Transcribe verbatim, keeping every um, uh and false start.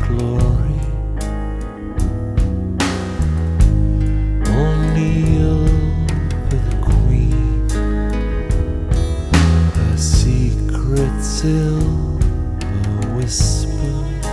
glory. O'Neill for the Queen, her secret silver.